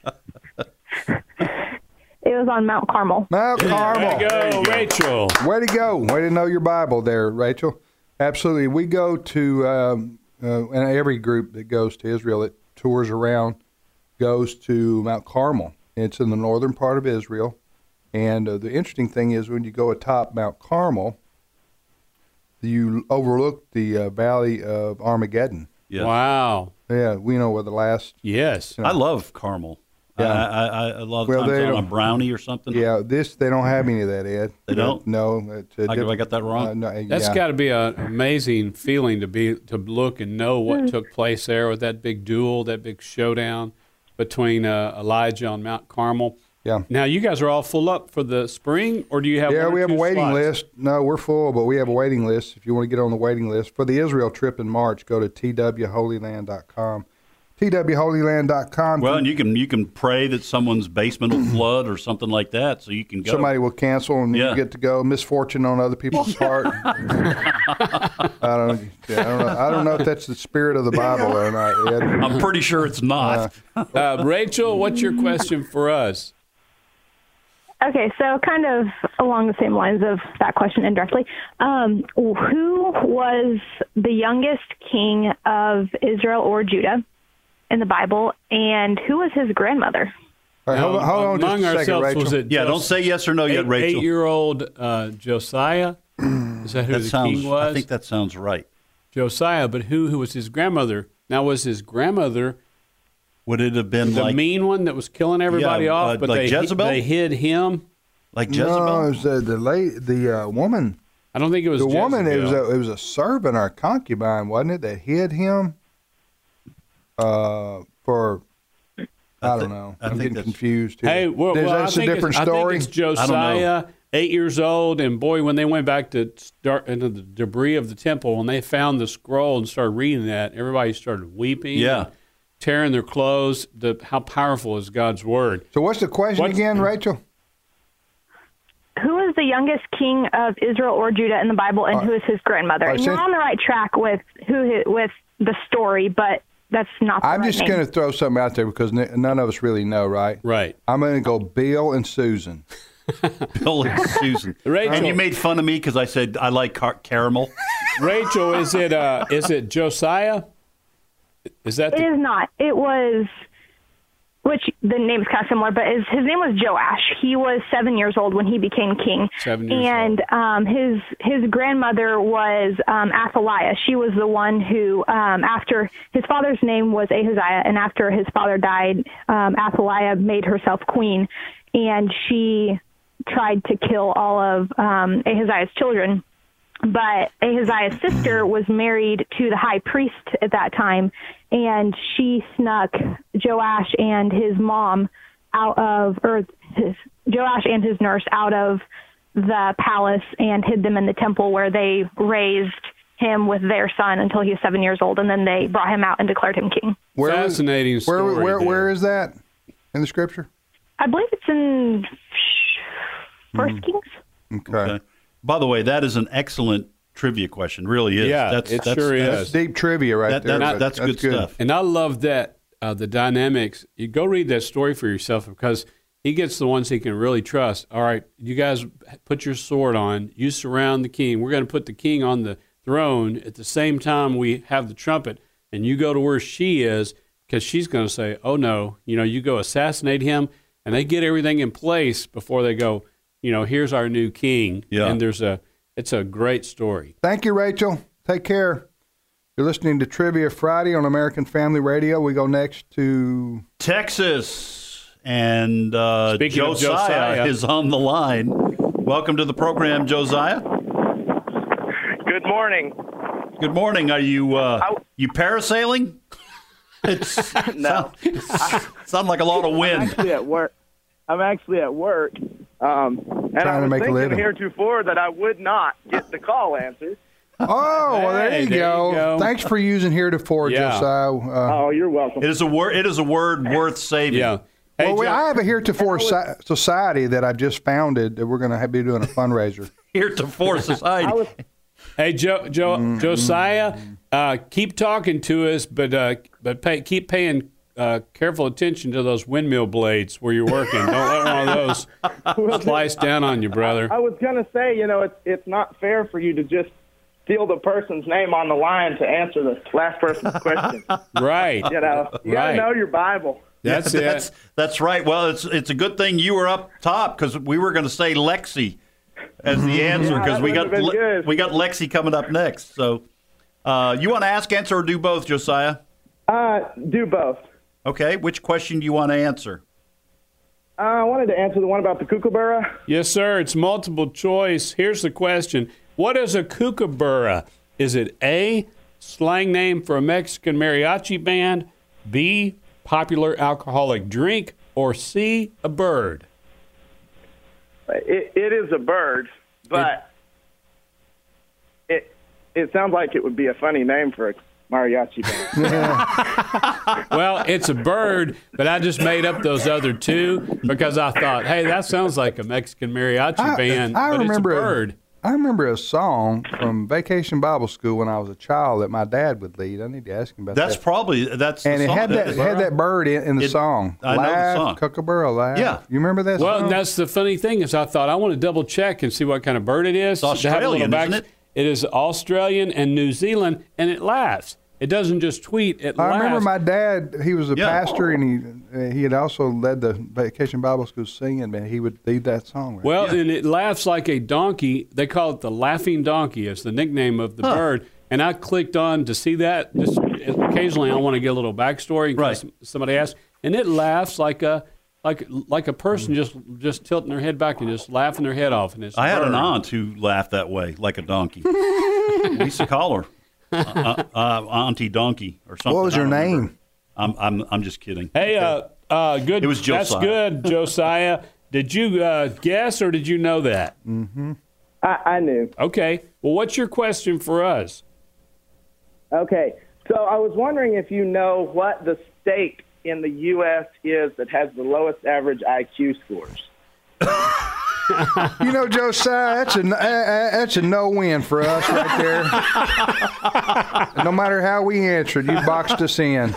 It was on Mount Carmel. Mount Carmel. There you go, Rachel. Way to go. Way to know your Bible there, Rachel. Absolutely. We go to, and every group that goes to Israel that tours around goes to Mount Carmel. It's in the northern part of Israel. And the interesting thing is when you go atop Mount Carmel, you overlook the valley of Armageddon. Yes. Wow. Yeah, we know where the last... Yes. I love Carmel. Yeah. I love times on a brownie or something. Yeah, they don't have any of that, Ed. They don't? No. Have I got that wrong? No, That's got to be an amazing feeling to look and know what took place there with that big duel, that big showdown between Elijah on Mount Carmel. Yeah. Now, you guys are all full up for the spring, or do you have one or we have two a waiting slots? list. No, we're full, but we have a waiting list. If you want to get on the waiting list for the Israel trip in March, go to twholyland.com. twholyland.com. Well, and you can pray that someone's basement will flood or something like that, so you can go. Somebody will cancel and you get to go. Misfortune on other people's part. I don't know if that's the spirit of the Bible or not, Ed. I'm pretty sure it's not. Rachel, what's your question for us? Okay, so kind of along the same lines of that question indirectly, who was the youngest king of Israel or Judah in the Bible, and who was his grandmother? All right, hold on among just a second, ourselves, Rachel. was it Don't say yes or no yet, Rachel. 8-year-old Josiah? Is that who the king was? I think that sounds right. Josiah, but who was his grandmother? Now, was his grandmother... Would it have been the mean one that was killing everybody off? But like Jezebel? They hid him. Like Jezebel? No, it was the woman. I don't think it was the Jezebel. woman. It was a servant or a concubine, wasn't it, that hid him? For I don't know. I'm getting confused here. Hey, well, that's a different story. I think it's Josiah, 8 years old, and boy, when they went back to start into the debris of the temple, when they found the scroll and started reading that, everybody started weeping. Yeah. Tearing their clothes. How powerful is God's word? So what's the question again, Rachel? Who is the youngest king of Israel or Judah in the Bible, and who is his grandmother? And you're on the right track with with the story, but that's not the I'm right just name. going to throw something out there because none of us really know, right? Right. I'm going to go Bill and Susan. Bill and Susan. Rachel. And you made fun of me because I said I like caramel. Rachel, is it Josiah? Is that? It is not. It was, which the name's kind of similar, but his name was Joash. He was 7 years old when he became king. 7 years old. His grandmother was Athaliah. She was the one who, after his father's name was Ahaziah, and after his father died, Athaliah made herself queen, and she tried to kill all of Ahaziah's children. But Ahaziah's sister was married to the high priest at that time, and she snuck Joash and his mom Joash and his nurse out of the palace and hid them in the temple where they raised him with their son until he was 7 years old, and then they brought him out and declared him king. Fascinating story. Where is that in the scripture? I believe it's in First Kings. Okay. By the way, that is an excellent trivia question. Really is. Yeah, that's sure is. That's deep trivia right there. That's good stuff. And I love that the dynamics. You go read that story for yourself because he gets the ones he can really trust. All right, you guys put your sword on. You surround the king. We're going to put the king on the throne at the same time we have the trumpet, and you go to where she is because she's going to say, "Oh no, you go assassinate him," and they get everything in place before they go. Here's our new king. Yeah. And it's a great story. Thank you, Rachel. Take care. You're listening to Trivia Friday on American Family Radio. We go next to Texas, and Speaking of Josiah is on the line. Welcome to the program, Josiah. Good morning. Good morning. Are you parasailing? No. Sound like a lot of wind. I'm actually at work. And I was thinking heretofore that I would not get the call answered. Oh, well, there you go. Thanks for using heretofore, Josiah. Oh, you're welcome. It is a word worth saving. Yeah. Hey, I have a heretofore society that I just founded that we're going to be doing a fundraiser. Heretofore society. Hey, Josiah, keep talking to us, but keep paying careful attention to those windmill blades where you're working. Don't let one of those slice down on you, brother. I was going to say, it's not fair for you to just steal the person's name on the line to answer the last person's question. Right. You got to know your Bible. That's it. That's right. Well, it's a good thing you were up top because we were going to say Lexi as the answer because we got Lexi coming up next. So you want to ask, answer, or do both, Josiah? Do both. Okay, which question do you want to answer? I wanted to answer the one about the kookaburra. Yes, sir. It's multiple choice. Here's the question. What is a kookaburra? Is it A, slang name for a Mexican mariachi band, B, popular alcoholic drink, or C, a bird? It is a bird, but it sounds like it would be a funny name for mariachi band. Well, it's a bird, but I just made up those other two because I thought, hey, that sounds like a Mexican mariachi band, but it's a bird. I remember a song from Vacation Bible School when I was a child that my dad would lead. I need to ask him about that's that. That's and the it song. had that bird in the song. I know the song. Kookaburra, laugh. Yeah. You remember that Well, song? that's the funny thing is I thought I want to double check and see what kind of bird it is. It's Australian, isn't it? It is Australian and New Zealand, and it laughs. It doesn't just tweet, it laughs. I remember my dad, he was a pastor, and he had also led the Vacation Bible School singing, and he would lead that song. Right? Well, and it laughs like a donkey. They call it the laughing donkey as the nickname of the bird. And I clicked on to see that. Just occasionally I want to get a little backstory in case somebody asks. And it laughs like a person just tilting their head back and just laughing their head off. And it's I had an aunt who laughed that way, like a donkey. We used to call her Auntie Donkey or something. What was her name? I'm just kidding. Hey, good. It was Josiah. That's good, Josiah. Did you guess or did you know that? Mm-hmm. I knew. Okay. Well, what's your question for us? Okay. So I was wondering if you know what the state in the U.S. is that has the lowest average IQ scores. You know, Josiah, that's a no-win for us right there. No matter how we answered, you boxed us in.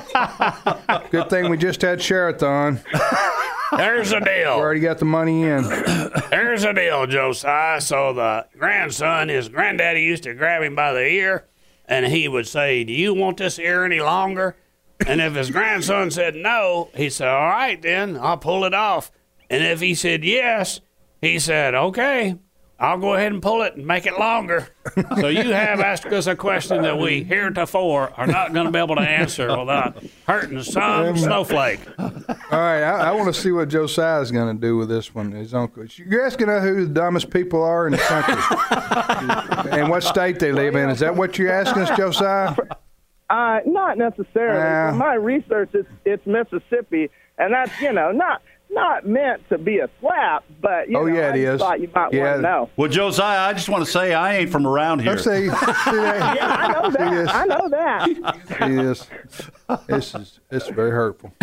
Good thing we just had Sherathon. There's the deal. We already got the money in. There's the deal, Josiah. So the grandson, his granddaddy used to grab him by the ear, and he would say, "Do you want this ear any longer?" And if his grandson said no, he said, "All right, then, I'll pull it off." And if he said yes, he said, "Okay, I'll go ahead and pull it and make it longer." So you have asked us a question that we heretofore are not going to be able to answer without hurting some snowflake. All right, I want to see what Josiah's going to do with this one. His uncle. You're asking who the dumbest people are in the country and what state they live in. Is that what you're asking us, Josiah? Not necessarily. From my research, it's Mississippi, and that's not meant to be a slap, but it is. Thought you might want to know. Well, Josiah, I just want to say I ain't from around here. Yeah, I know that. I know that. It's very hurtful.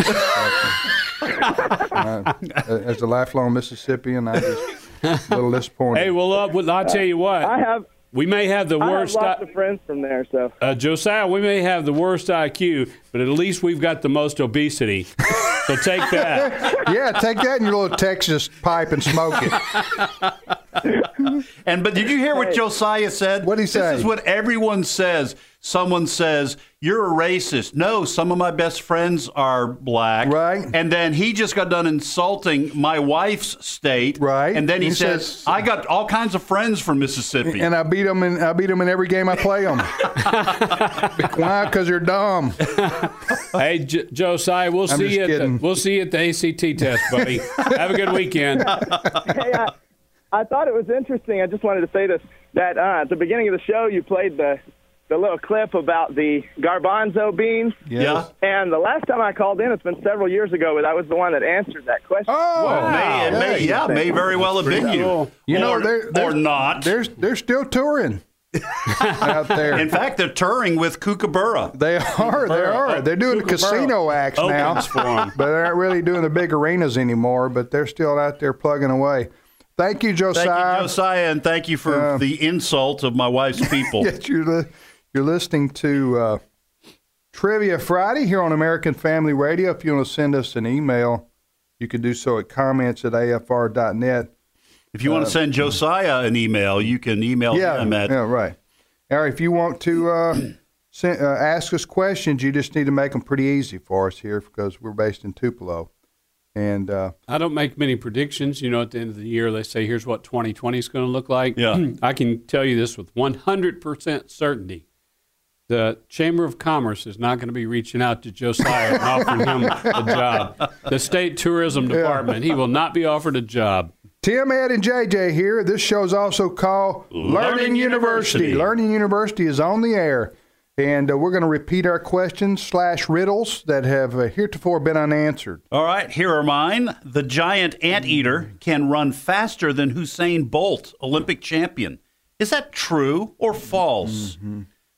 As a lifelong Mississippian, I'm just a little disappointed. Hey, well, I'll tell you what. We may have the worst. I have lots of friends from there, so. Josiah, we may have the worst IQ, but at least we've got the most obesity. So take that. Yeah, take that in your little Texas pipe and smoke it. But did you hear what Josiah said? What did he say? This is what everyone says. Someone says, "You're a racist." No, some of my best friends are black. Right. And then he just got done insulting my wife's state. Right. And then he says, "I got all kinds of friends from Mississippi." And I beat them in every game I play them. Why? Because they're dumb. Hey, Josiah, we'll see you at the ACT test, buddy. Have a good weekend. Hey, I thought it was interesting. I just wanted to say this, that at the beginning of the show, you played the little clip about the garbanzo beans. Yes. Yeah. And the last time I called in, it's been several years ago, but I was the one that answered that question. Oh, wow. It may very well have been you. Or not. They're still touring out there. In fact, they're touring with Kookaburra. They are. They're doing the casino acts now, but they aren't really doing the big arenas anymore, but they're still out there plugging away. Thank you, Josiah. Thank you, Josiah, and thank you for the insult of my wife's people. Yes, you're listening to Trivia Friday here on American Family Radio. If you want to send us an email, you can do so at comments@afr.net. If you want to send Josiah an email, you can email him at... Yeah, right. Or if you want to ask us questions, you just need to make them pretty easy for us here because we're based in Tupelo. And I don't make many predictions. At the end of the year, they say, here's what 2020 is going to look like. Yeah. I can tell you this with 100% certainty. The Chamber of Commerce is not going to be reaching out to Josiah and offering him a job. The State Tourism Department, he will not be offered a job. Tim, Ed, and JJ here. This show is also called Learning University. Learning University is on the air. And we're going to repeat our questions/riddles that have heretofore been unanswered. All right, here are mine. The giant anteater can run faster than Usain Bolt, Olympic champion. Is that true or false?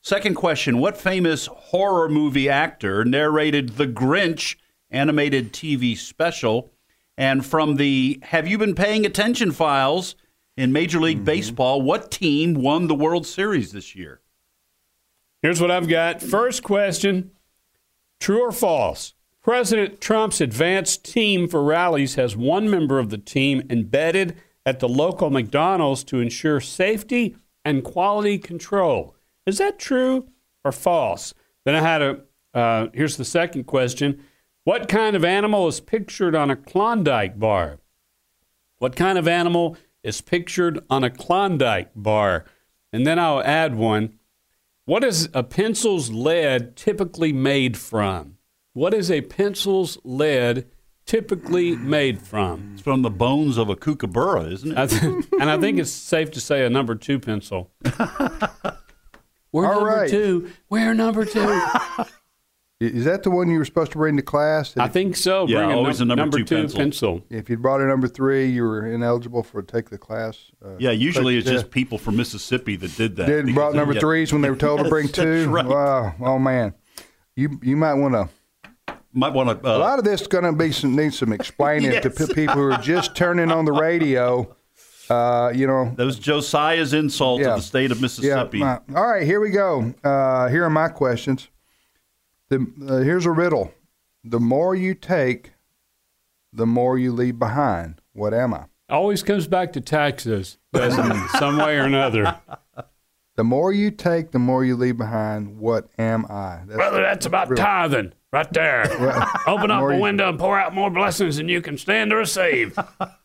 Second question, what famous horror movie actor narrated The Grinch animated TV special? And from the Have You Been Paying Attention files in Major League Baseball, what team won the World Series this year? Here's what I've got. First question, true or false? President Trump's advanced team for rallies has one member of the team embedded at the local McDonald's to ensure safety and quality control. Is that true or false? Then I had here's the second question. What kind of animal is pictured on a Klondike bar? What kind of animal is pictured on a Klondike bar? And then I'll add one. What is a pencil's lead typically made from? What is a pencil's lead typically made from? It's from the bones of a kookaburra, isn't it? And I think it's safe to say a number 2 pencil. We're All number right. 2. We're number 2. Is that the one you were supposed to bring to class? I think so. Yeah, Bring always a number 2 pencil. If you brought a number 3, you were ineligible for take the class. Yeah, usually it's just people from Mississippi that did that. Did brought number 3s when they were told to bring 2. Right. Wow, oh man, you might want to. a lot of this is going to be need some explaining to people who are just turning on the radio. Those Josiah's insult to the state of Mississippi. Yeah. All right, here we go. Here are my questions. Here's a riddle. The more you take, the more you leave behind. What am I? Always comes back to taxes, doesn't it? Some way or another. The more you take, the more you leave behind. What am I? Brother, that's about tithing right there. Open up a window and pour out more blessings than you can stand to receive.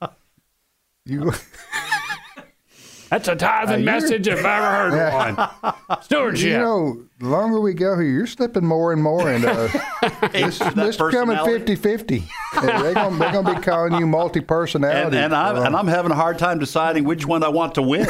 That's a tithing message if I ever heard one. Stewardship. The longer we go here, you're slipping more and more into this becoming 50-50. They're going to be calling you multi-personality. And I'm having a hard time deciding which one I want to win.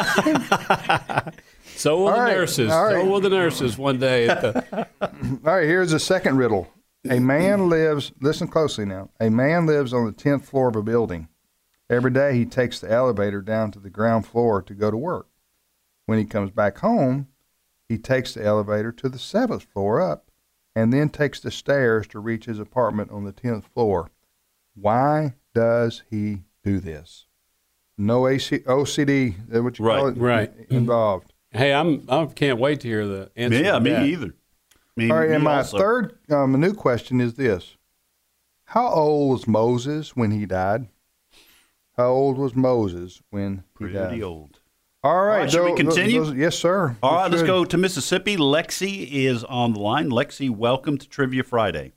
So will the nurses. So will the nurses one day. All right, here's a second riddle. A man lives, listen closely now, a man lives on the 10th floor of a building. Every day he takes the elevator down to the ground floor to go to work. When he comes back home, he takes the elevator to the 7th floor up and then takes the stairs to reach his apartment on the 10th floor. Why does he do this? No OCD, is that what you call it? Involved. Hey, I can't wait to hear the answer. Yeah, to me that. either. All right, and my third new question is this. How old was Moses when he died? How old was Moses when he died? Pretty old. All right. Should we continue? Yes, sir. All right, let's go to Mississippi. Lexi is on the line. Lexi, welcome to Trivia Friday.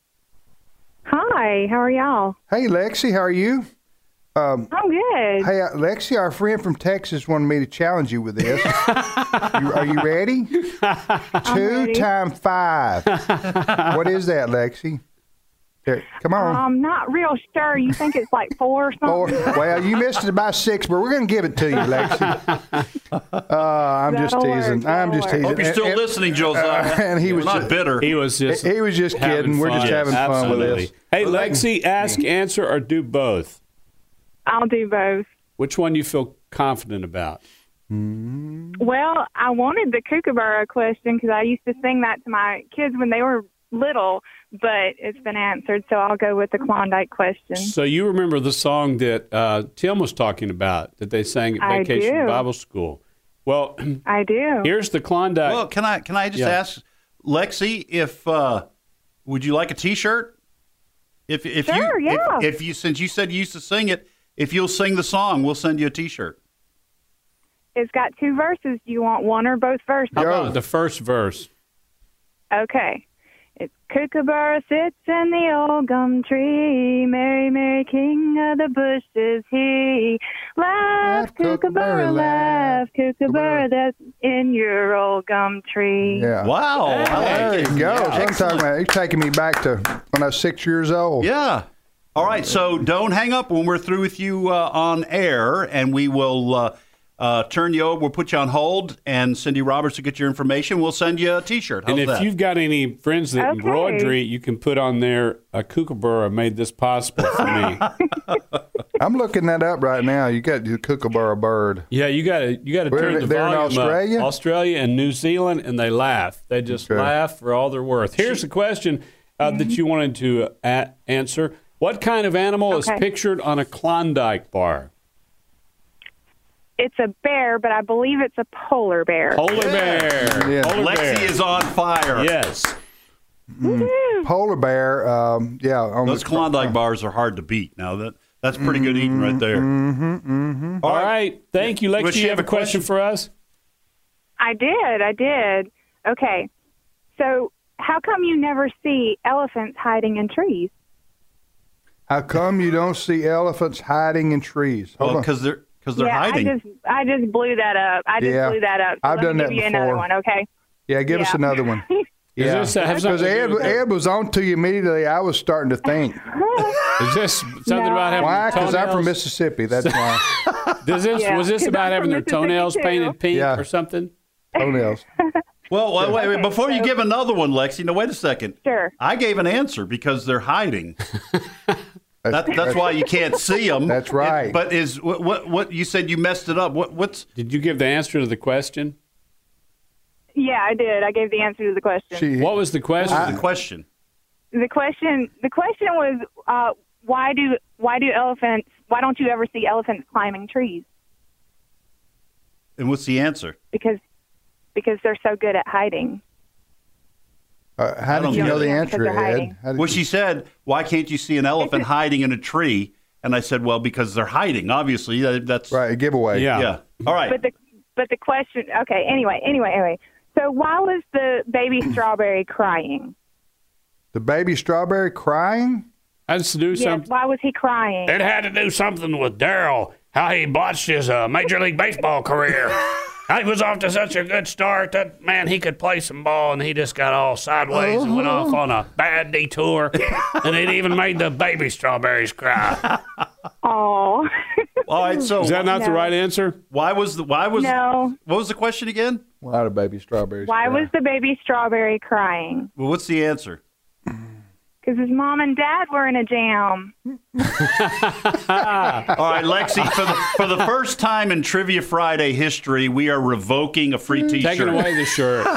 Hi, how are y'all? Hey, Lexi, how are you? I'm good. Hey, Lexi, our friend from Texas wanted me to challenge you with this. Are you ready? 2 times 5. What is that, Lexi? Here, come on. I'm not real sure. You think it's like 4 or something? 4. Well, you missed it by 6, but we're going to give it to you, Lexi. I'm just teasing. I'm just teasing. Hope you're still listening, Josiah. And he was not bitter. He was just kidding. We're just having fun with this. Hey, Lexi, ask, answer, or do both. I'll do both. Which one do you feel confident about? Well, I wanted the kookaburra question because I used to sing that to my kids when they were little, but it's been answered, so I'll go with the Klondike question. So you remember the song that Tim was talking about that they sang at Vacation Bible School? Well, I do. Here's the Klondike. Well, can I just ask Lexi if would you like a T-shirt? If you since you said you used to sing it, if you'll sing the song, we'll send you a T-shirt. It's got 2 verses. Do you want one or both verses? How about the first verse? Okay. It's kookaburra sits in the old gum tree, Mary, Mary, king of the bushes, he. Laugh, kookaburra, laugh, kookaburra, that's in your old gum tree. Yeah. Wow. There you go. Yeah, So you're taking me back to when I was 6 years old. Yeah. All right. So don't hang up when we're through with you on air, and we will turn you over. We'll put you on hold, and Cindy Roberts will get your information. We'll send you a T-shirt. How's And if that? you've got any friends that embroidery, you can put on there, a kookaburra made this possible for me. I'm looking that up right now. You got the kookaburra bird. Yeah, you got to turn the they're volume in Australia? up. Australia and New Zealand, and they laugh. They just laugh for all they're worth. Here's a question that you wanted to answer. What kind of animal is pictured on a Klondike bar? It's a bear, but I believe it's a polar bear. Polar bear. Yeah. Polar Lexi bear. is on fire. Yes. Polar bear. On Those Klondike bars are hard to beat. Now that's pretty good eating right there. All right. Thank you, Lexi. You have a question for us? I did. Okay. So how come you never see elephants hiding in trees? How come you don't see elephants hiding in trees? Well, because they're hiding. I just blew that up. blew that up. So I've done that give you before. another one, okay? Yeah, give us another one. Yeah, because Ed was on to you immediately. I was starting to think. Is this something about having why? Because I'm from toenails? Mississippi. That's why. Was this about having their toenails painted pink or something? Toenails. Well, wait, before you give another one, Lexi, no, wait a second. Sure. I gave an answer because they're hiding. That's why you can't see them. That's right. But what you said you messed it up. What's? Did you give the answer to the question? Yeah, I did. I gave the answer to the question. What was the question? The question was why don't you ever see elephants climbing trees? And what's the answer? Because they're so good at hiding. How did you know the answer, Ed? Well, she said, why can't you see an elephant hiding in a tree? And I said, well, because they're hiding. Obviously, that's right. A giveaway. Yeah. All right. But the question. Okay. Anyway. So why was the baby strawberry crying? The baby strawberry crying? Had to do something. Why was he crying? It had to do something with Darryl. How he botched his Major League Baseball career. He was off to such a good start that, man, he could play some ball, and he just got all sideways and went off on a bad detour. And it even made the baby strawberries cry. Oh. All right, so is that not the right answer? No. What was the question again? Why the baby strawberries? Why was the baby strawberry crying? Well, what's the answer? Because his mom and dad were in a jam. All right, Lexi, for the first time in Trivia Friday history, we are revoking a free T-shirt. Taking away the shirt.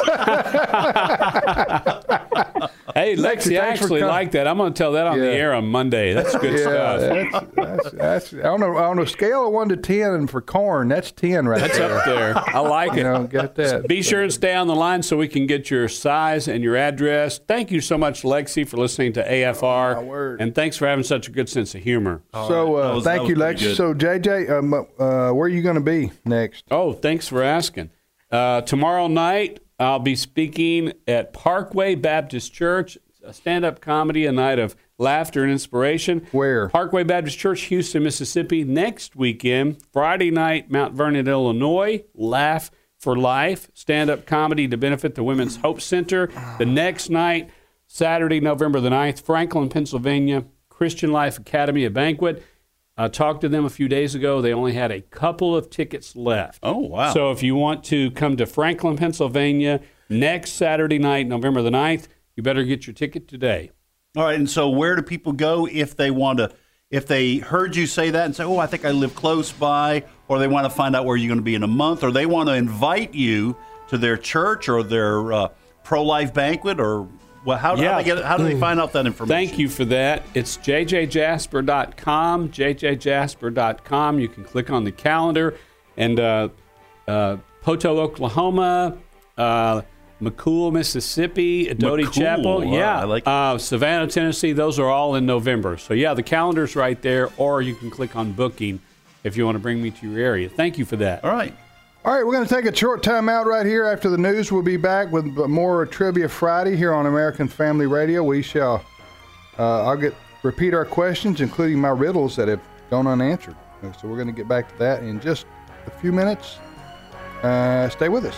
Hey, Lexi, I actually like that. I'm going to tell that on the air on Monday. That's good stuff. That's on a scale of 1 to 10, and for corn, that's 10 right there. That's up there. I like it. Get that. Be sure and stay on the line so we can get your size and your address. Thank you so much, Lexi, for listening to AFR. And thanks for having such a good sense of humor. So thank you, Lexi. So, JJ, where are you going to be next? Oh, thanks for asking. Tomorrow night, I'll be speaking at Parkway Baptist Church, a stand-up comedy, a night of laughter and inspiration. Where? Parkway Baptist Church, Houston, Mississippi. Next weekend, Friday night, Mount Vernon, Illinois, Laugh for Life, stand-up comedy to benefit the Women's Hope Center. The next night, Saturday, November the 9th, Franklin, Pennsylvania, Christian Life Academy, a banquet. I talked to them a few days ago. They only had a couple of tickets left. Oh, wow. So if you want to come to Franklin, Pennsylvania next Saturday night, November the 9th, you better get your ticket today. All right, and so where do people go if they want to, if they heard you say that and say, oh, I think I live close by, or they want to find out where you're going to be in a month, or they want to invite you to their church or their pro-life banquet, or how do they find out that information? Thank you for that. It's jjjasper.com, jjjasper.com. You can click on the calendar. And Poto, Oklahoma, McCool, Mississippi, Doty Chapel. Wow, yeah, I like Savannah, Tennessee. Those are all in November. So, yeah, the calendar's right there, or you can click on booking if you want to bring me to your area. Thank you for that. All right. All right, we're going to take a short time out right here after the news. We'll be back with more Trivia Friday here on American Family Radio. We shall repeat our questions, including my riddles that have gone unanswered. So we're going to get back to that in just a few minutes. Stay with us.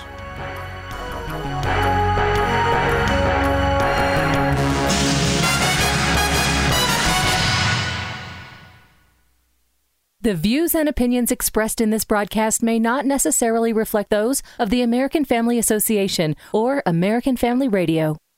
The views and opinions expressed in this broadcast may not necessarily reflect those of the American Family Association or American Family Radio.